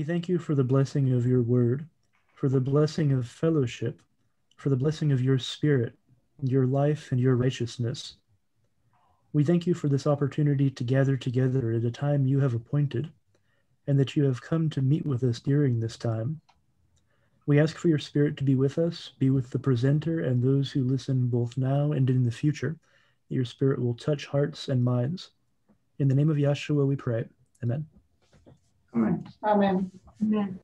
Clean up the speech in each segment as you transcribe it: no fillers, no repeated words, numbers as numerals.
thank you for the blessing of your word, for the blessing of fellowship, for the blessing of your spirit, your life, and your righteousness. We thank you for this opportunity to gather together at a time you have appointed, and that you have come to meet with us during this time. We ask for your spirit to be with us, be with the presenter and those who listen both now and in the future, that your spirit will touch hearts and minds. In the name of Yahshua we pray. Amen. Amen. Amen. Amen.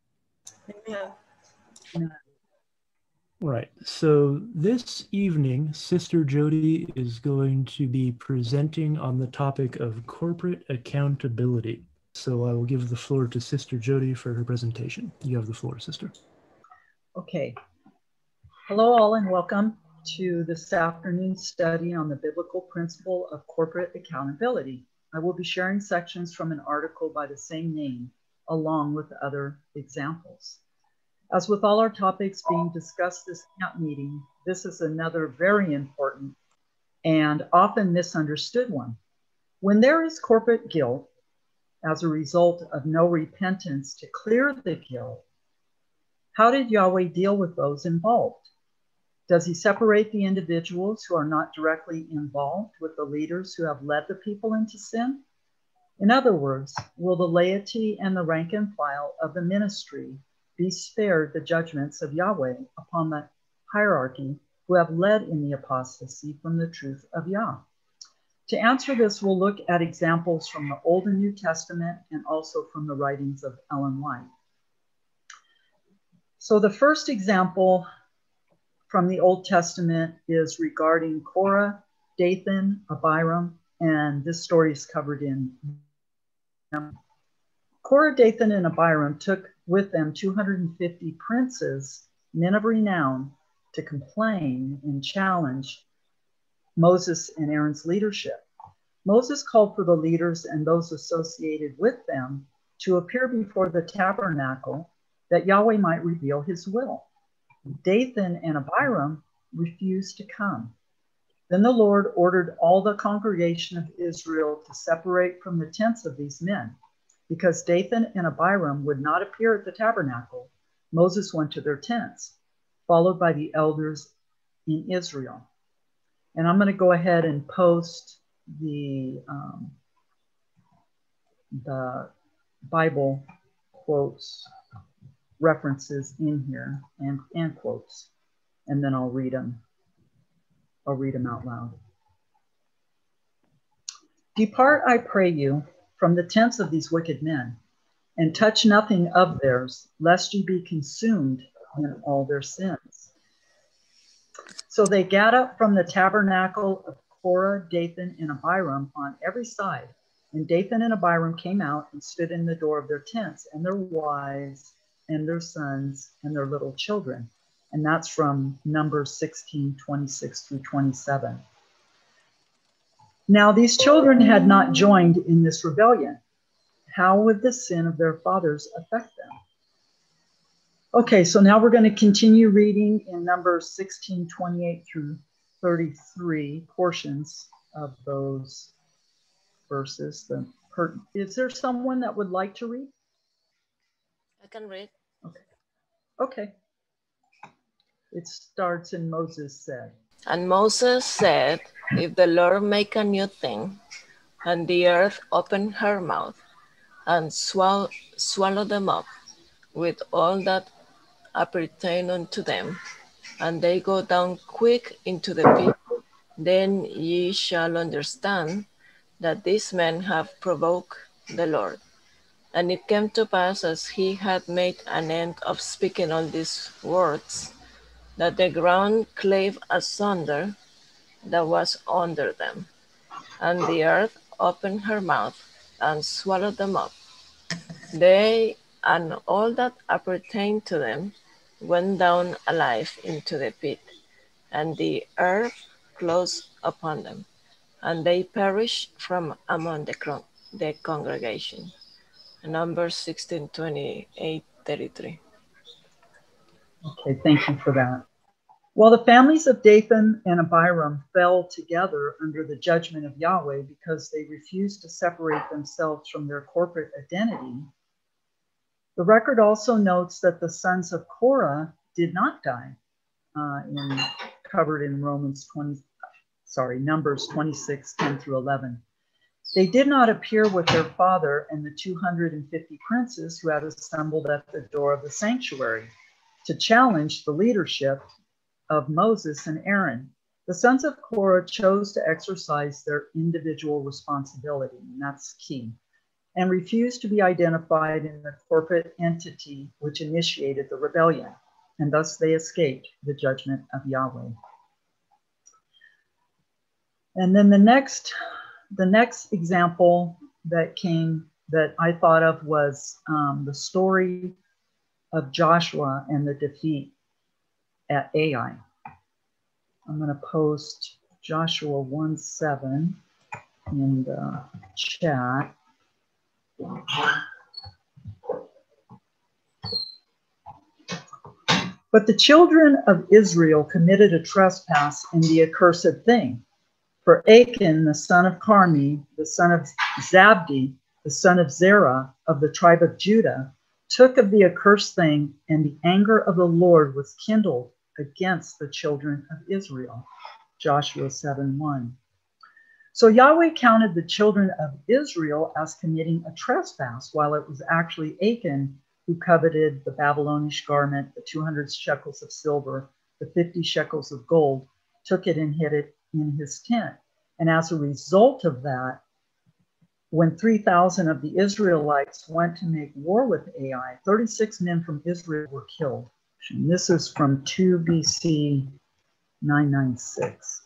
Amen. Right. So this evening, Sister Jody is going to be presenting on the topic of corporate accountability. So I will give the floor to Sister Jody for her presentation. You have the floor, Sister. Okay. Hello, all, and welcome to this afternoon's study on the biblical principle of corporate accountability. I will be sharing sections from an article by the same name, along with other examples. As with all our topics being discussed this camp meeting, this is another very important and often misunderstood one. When there is corporate guilt as a result of no repentance to clear the guilt, how did Yahweh deal with those involved? Does he separate the individuals who are not directly involved with the leaders who have led the people into sin? In other words, will the laity and the rank and file of the ministry be spared the judgments of Yahweh upon the hierarchy who have led in the apostasy from the truth of Yah? To answer this, we'll look at examples from the Old and New Testament and also from the writings of Ellen White. So the first example from the Old Testament is regarding Korah, Dathan, Abiram, and this story is covered in Korah, Dathan, and Abiram took with them 250 princes, men of renown, to complain and challenge Moses and Aaron's leadership. Moses called for the leaders and those associated with them to appear before the tabernacle that Yahweh might reveal his will. Dathan and Abiram refused to come. Then the Lord ordered all the congregation of Israel to separate from the tents of these men. Because Dathan and Abiram would not appear at the tabernacle, Moses went to their tents, followed by the elders in Israel. And I'm going to go ahead and post the Bible quotes, references in here, and quotes, and then I'll read them. I'll read them out loud. Depart, I pray you, from the tents of these wicked men, and touch nothing of theirs, lest you be consumed in all their sins. So they gat up from the tabernacle of Korah, Dathan, and Abiram on every side. And Dathan and Abiram came out and stood in the door of their tents, and their wives, and their sons, and their little children. And that's from Numbers 16, 26 through 27. Now these children had not joined in this rebellion. How would the sin of their fathers affect them? Okay, so now we're going to continue reading in Numbers 16, 28 through 33, portions of those verses. Is there someone that would like to read? I can read. Okay. It starts in Moses said. And Moses said, if the Lord make a new thing, and the earth open her mouth, and swallow them up with all that appertain unto them, and they go down quick into the pit, then ye shall understand that these men have provoked the Lord. And it came to pass, as he had made an end of speaking all these words, that the ground clave asunder that was under them, and the earth opened her mouth and swallowed them up. They and all that appertained to them went down alive into the pit, and the earth closed upon them, and they perished from among the congregation. Numbers 16, 28, 33. Okay, thank you for that. While the families of Dathan and Abiram fell together under the judgment of Yahweh because they refused to separate themselves from their corporate identity, The record also notes that the sons of Korah did not die, covered in Numbers 26, 10 through 11. They did not appear with their father and the 250 princes who had assembled at the door of the sanctuary to challenge the leadership of Moses and Aaron. The sons of Korah chose to exercise their individual responsibility, and that's key, and refused to be identified in the corporate entity which initiated the rebellion, and thus they escaped the judgment of Yahweh. And then the next example that I thought of was the story of Joshua and the defeat at Ai. I'm going to post Joshua 1:7 in the chat. But the children of Israel committed a trespass in the accursed thing. For Achan, the son of Carmi, the son of Zabdi, the son of Zerah of the tribe of Judah, took of the accursed thing, and the anger of the Lord was kindled against the children of Israel. Joshua 7:1. So Yahweh counted the children of Israel as committing a trespass, while it was actually Achan who coveted the Babylonish garment, the 200 shekels of silver, the 50 shekels of gold, took it and hid it in his tent. And as a result of that, when 3,000 of the Israelites went to make war with Ai, 36 men from Israel were killed. And this is from 2 BC 996.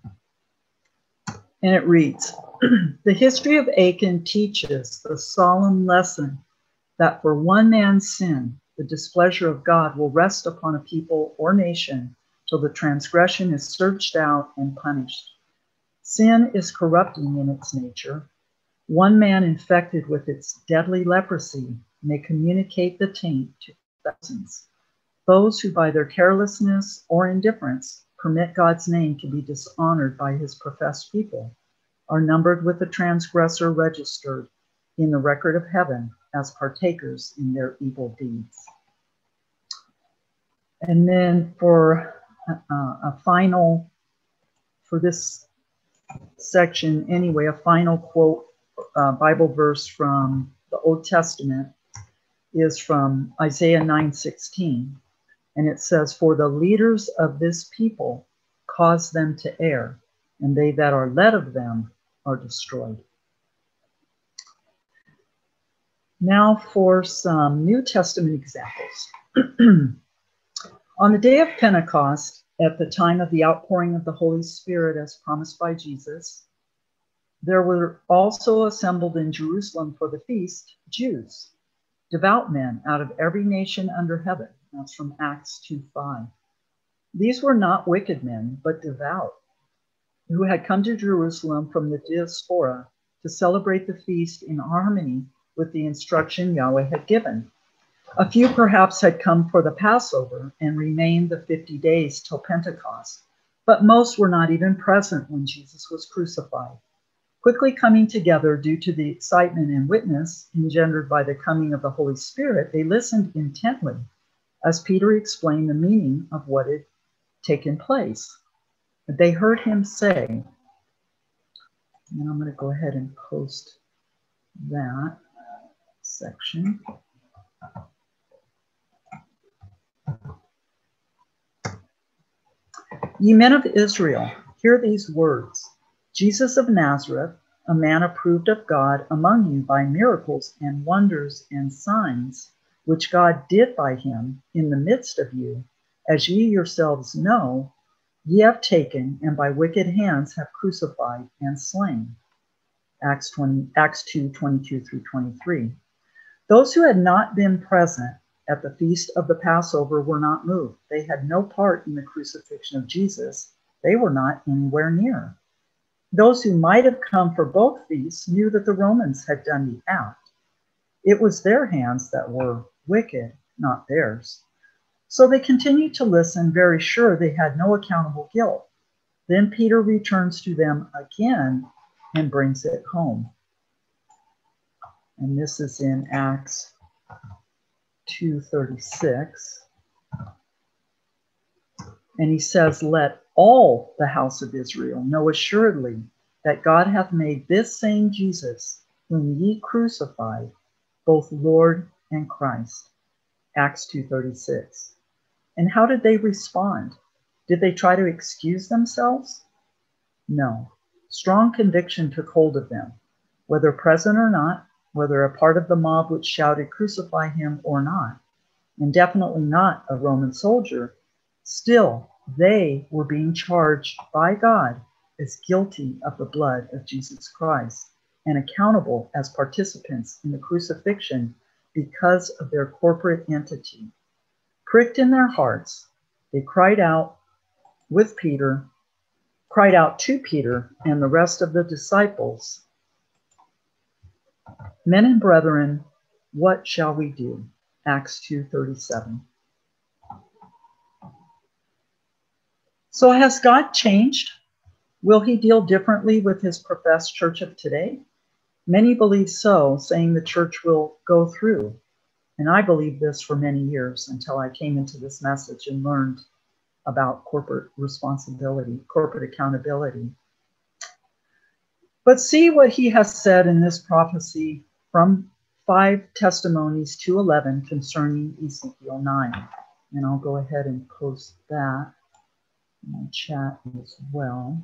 And it reads, the history of Achan teaches the solemn lesson that for one man's sin, the displeasure of God will rest upon a people or nation till the transgression is searched out and punished. Sin is corrupting in its nature. One man infected with its deadly leprosy may communicate the taint to thousands. Those who by their carelessness or indifference permit God's name to be dishonored by his professed people are numbered with the transgressor registered in the record of heaven as partakers in their evil deeds. And then for for this section anyway, a final quote, Bible verse from the Old Testament is from Isaiah 9:16. And it says, for the leaders of this people cause them to err, and they that are led of them are destroyed. Now for some New Testament examples. On the day of Pentecost, at the time of the outpouring of the Holy Spirit as promised by Jesus, there were also assembled in Jerusalem for the feast Jews, devout men out of every nation under heaven. That's from Acts 2:5. These were not wicked men, but devout, who had come to Jerusalem from the diaspora to celebrate the feast in harmony with the instruction Yahweh had given. A few perhaps had come for the Passover and remained the 50 days till Pentecost, but most were not even present when Jesus was crucified. Quickly coming together due to the excitement and witness engendered by the coming of the Holy Spirit, they listened intently as Peter explained the meaning of what had taken place. They heard him say, and I'm going to go ahead and post that section. Ye men of Israel, hear these words. Jesus of Nazareth, a man approved of God among you by miracles and wonders and signs, which God did by him in the midst of you, as ye yourselves know, ye have taken and by wicked hands have crucified and slain. Acts 2:22 through 23. Those who had not been present at the feast of the Passover were not moved. They had no part in the crucifixion of Jesus. They were not anywhere near. Those who might have come for both feasts knew that the Romans had done the act. It was their hands that were wicked, not theirs. So they continued to listen, very sure they had no accountable guilt. Then Peter returns to them again and brings it home. And this is in Acts 2:36. And he says, "Let all the house of Israel know assuredly that God hath made this same Jesus, whom ye crucified, both Lord and Christ." Acts 2:36. And how did they respond? Did they try to excuse themselves? No. Strong conviction took hold of them. Whether present or not, whether a part of the mob which shouted, "Crucify him," or not, and definitely not a Roman soldier, still they were being charged by God as guilty of the blood of Jesus Christ and accountable as participants in the crucifixion because of their corporate entity. Pricked in their hearts, they cried out to Peter and the rest of the disciples, "Men and brethren, what shall we do?" Acts 2:37. So has God changed? Will he deal differently with his professed church of today? Many believe so, saying the church will go through. And I believed this for many years until I came into this message and learned about corporate responsibility, corporate accountability. But see what he has said in this prophecy from 5 Testimonies 2:11 concerning Ezekiel 9. And I'll go ahead and post that in my chat as well.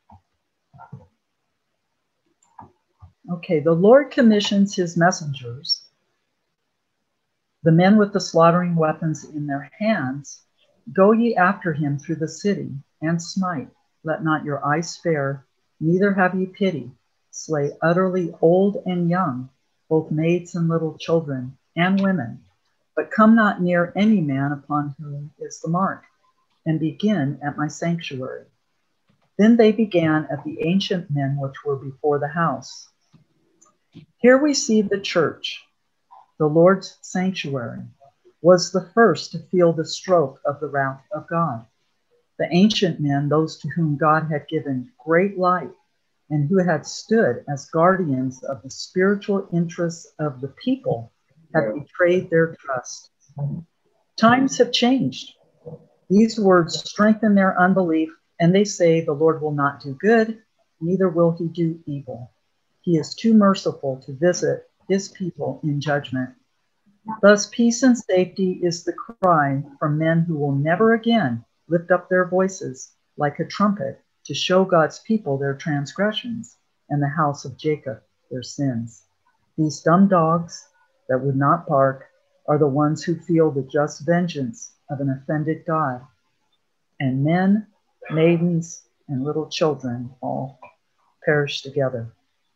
Okay, the Lord commissions his messengers, the men with the slaughtering weapons in their hands, "Go ye after him through the city, and smite. Let not your eye spare, neither have ye pity. Slay utterly old and young, both maids and little children, and women. But come not near any man upon whom is the mark, and begin at my sanctuary." Then they began at the ancient men which were before the house. Here we see the church, the Lord's sanctuary, was the first to feel the stroke of the wrath of God. The ancient men, those to whom God had given great light and who had stood as guardians of the spiritual interests of the people, had betrayed their trust. Times have changed. These words strengthen their unbelief, and they say the Lord will not do good, neither will he do evil. He is too merciful to visit his people in judgment. Thus, peace and safety is the cry from men who will never again lift up their voices like a trumpet to show God's people their transgressions and the house of Jacob their sins. These dumb dogs that would not bark are the ones who feel the just vengeance of an offended God. And men, maidens, and little children all perish together.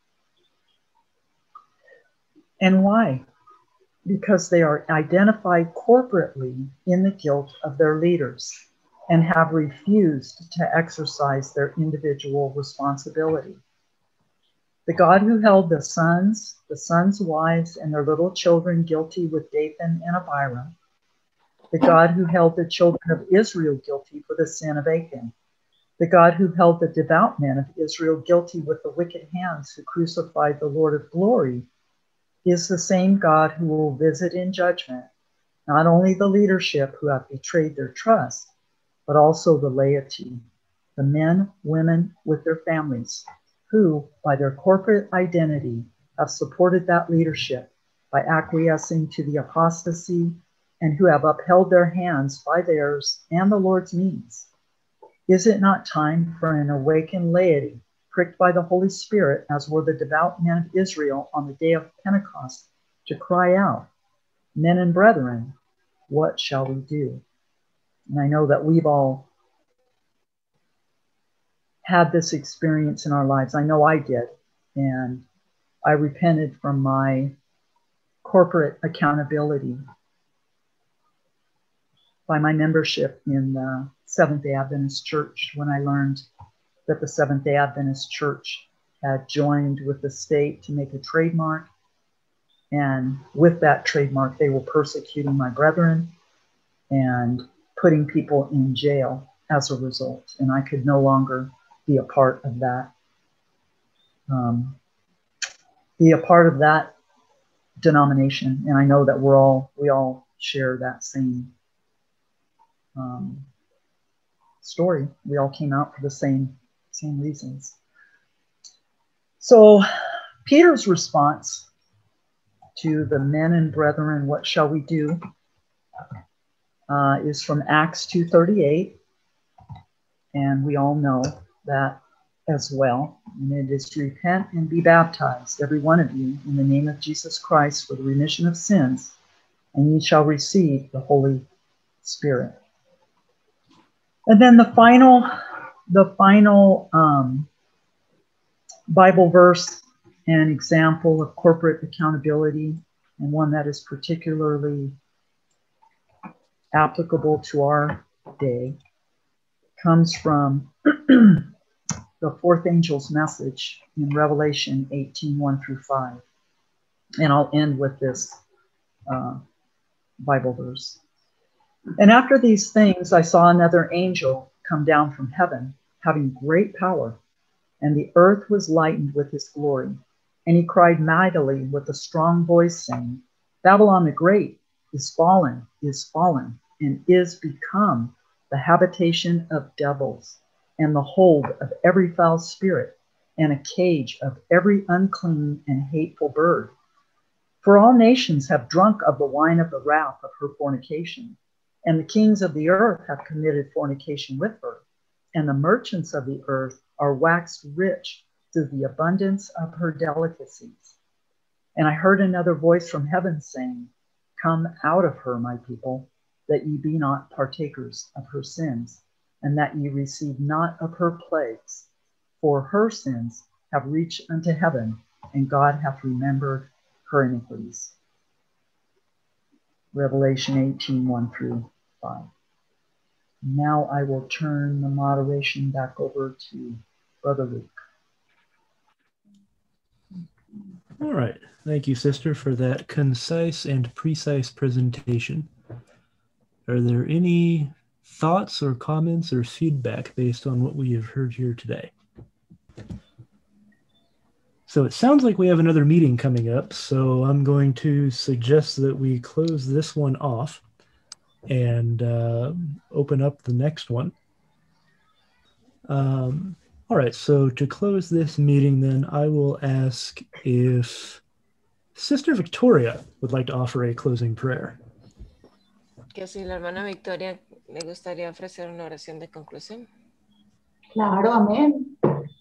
And why? Because they are identified corporately in the guilt of their leaders and have refused to exercise their individual responsibility. The God who held the sons' wives, and their little children guilty with Dathan and Abiram, the God who held the children of Israel guilty for the sin of Achan, the God who held the devout men of Israel guilty with the wicked hands who crucified the Lord of glory, is the same God who will visit in judgment not only the leadership who have betrayed their trust, but also the laity, the men, women with their families, who, by their corporate identity, have supported that leadership by acquiescing to the apostasy and who have upheld their hands by theirs and the Lord's means. Is it not time for an awakened laity, pricked by the Holy Spirit, as were the devout men of Israel on the day of Pentecost, to cry out, "Men and brethren, what shall we do?" And I know that we've all had this experience in our lives. I know I did. And I repented from my corporate accountability by my membership in the Seventh-day Adventist Church when I learned that the Seventh-day Adventist Church had joined with the state to make a trademark. And with that trademark, they were persecuting my brethren and putting people in jail as a result. And I could no longer be a part of that. Be a part of that denomination. And I know that we all share that same story. We all came out for the same reasons. So Peter's response to the men and brethren, what shall we do, is from Acts 2:38. And we all know that as well. And it is to repent and be baptized, every one of you, in the name of Jesus Christ for the remission of sins, and ye shall receive the Holy Spirit. And then the final Bible verse and example of corporate accountability, and one that is particularly applicable to our day, comes from the fourth angel's message in Revelation 18:1-5. And I'll end with this Bible verse. And after these things, I saw another angel come down from heaven, having great power, and the earth was lightened with his glory. And he cried mightily with a strong voice, saying, Babylon the Great is fallen, and is become the habitation of devils, and the hold of every foul spirit, and a cage of every unclean and hateful bird. For all nations have drunk of the wine of the wrath of her fornication, and the kings of the earth have committed fornication with her, and the merchants of the earth are waxed rich through the abundance of her delicacies. And I heard another voice from heaven saying, Come out of her, my people, that ye be not partakers of her sins, and that ye receive not of her plagues. For her sins have reached unto heaven, and God hath remembered her iniquities. Revelation 18:1-5. Now I will turn the moderation back over to Brother Luke. All right. Thank you, Sister, for that concise and precise presentation. Are there any thoughts or comments or feedback based on what we have heard here today? So it sounds like we have another meeting coming up, so I'm going to suggest that we close this one off and open up the next one. All right, so to close this meeting, then I will ask if Sister Victoria would like to offer a closing prayer. Que si la hermana Victoria le gustaría ofrecer una oración de conclusión. Claro, amén.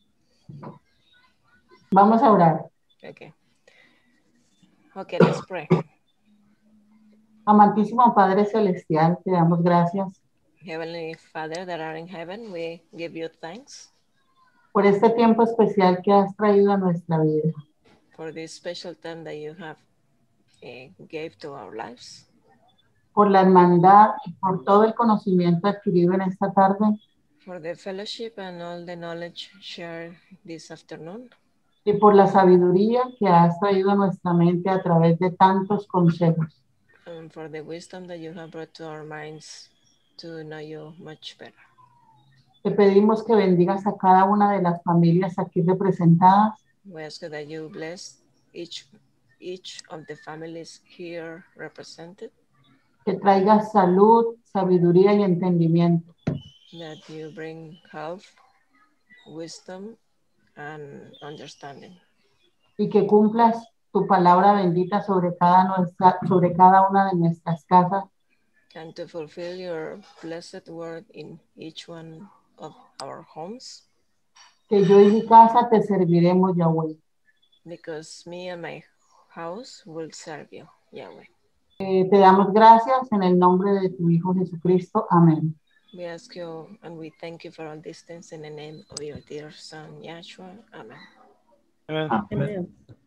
Vamos a orar. Okay. Okay, let's pray. Amantísimo Padre Celestial, te damos gracias Heavenly Father that are in heaven, we give you thanks por este tiempo especial que has traído a nuestra vida. for this special time that you have gave to our lives, Por la hermandad y por todo el conocimiento adquirido en esta tarde for the fellowship and all the knowledge shared this afternoon, y por la sabiduría que has traído a nuestra mente a través de tantos consejos. and for the wisdom that you have brought to our minds to know you much better. Te pedimos que bendigas a cada una de las familias aquí representadas, We ask that you bless each of the families here represented, que traigas salud, sabiduría y entendimiento, that you bring health, wisdom, and understanding, y que cumplas tu palabra bendita sobre cada una de nuestras casas, and to fulfill your blessed word in each one of our homes, que yo y mi casa te serviremos, Yahweh. because me and my house will serve you, Yahweh. Te damos gracias en el nombre de tu Hijo Jesucristo. Amén. We ask you and we thank you for all these things in the name of your dear Son, Yahshua. Amen. Amen.